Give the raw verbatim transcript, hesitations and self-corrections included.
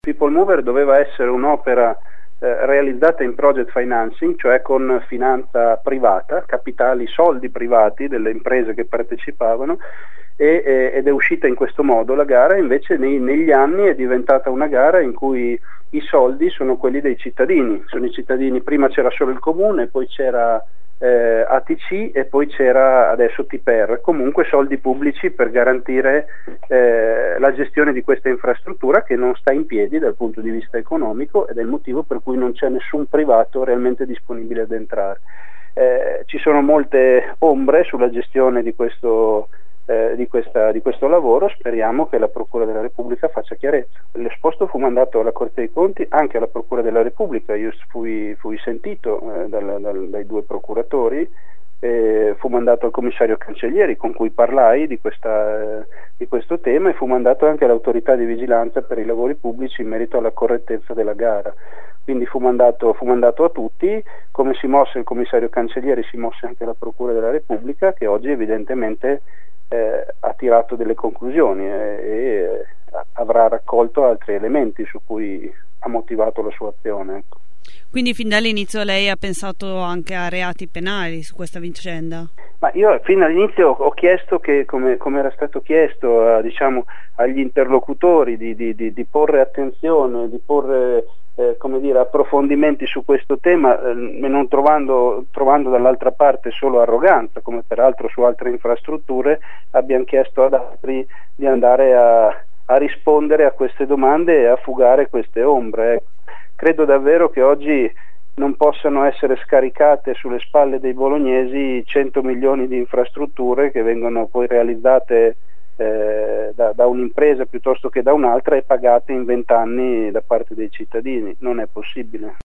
People Mover doveva essere un'opera eh, realizzata in project financing, cioè con finanza privata, capitali, soldi privati delle imprese che partecipavano, e, e, ed è uscita in questo modo la gara. Invece nei, negli anni è diventata una gara in cui i soldi sono quelli dei cittadini, sono i cittadini, prima c'era solo il comune, poi c'era eh, A T C e poi c'era adesso T P R, comunque soldi pubblici per garantire eh, la gestione di questa infrastruttura che non sta in piedi dal punto di vista economico, ed è il motivo per cui non c'è nessun privato realmente disponibile ad entrare. Eh, ci sono molte ombre sulla gestione di questo Eh, di, questa, di questo lavoro. Speriamo che la Procura della Repubblica faccia chiarezza. L'esposto fu mandato alla Corte dei Conti, anche alla Procura della Repubblica. Io fui, fui sentito eh, dal, dal, dai due procuratori, eh, fu mandato al commissario Cancellieri, con cui parlai di, questa, eh, di questo tema, e fu mandato anche all'autorità di vigilanza per i lavori pubblici in merito alla correttezza della gara. Quindi fu mandato, fu mandato a tutti. Come si mosse il commissario Cancellieri, si mosse anche la Procura della Repubblica, che oggi evidentemente Eh, ha tirato delle conclusioni eh, e eh, avrà raccolto altri elementi su cui ha motivato la sua azione. Ecco. Quindi fin dall'inizio lei ha pensato anche a reati penali su questa vicenda? Ma io fin dall'inizio ho chiesto che, come, come era stato chiesto, eh, diciamo, agli interlocutori di, di, di, di porre attenzione, di porre eh, come dire, approfondimenti su questo tema, eh, e non trovando, trovando dall'altra parte solo arroganza, come peraltro su altre infrastrutture, abbiamo chiesto ad altri di andare a, a rispondere a queste domande e a fugare queste ombre. Eh. Credo davvero che oggi non possano essere scaricate sulle spalle dei bolognesi cento milioni di infrastrutture che vengono poi realizzate eh, da, da un'impresa piuttosto che da un'altra e pagate in vent'anni da parte dei cittadini. Non è possibile.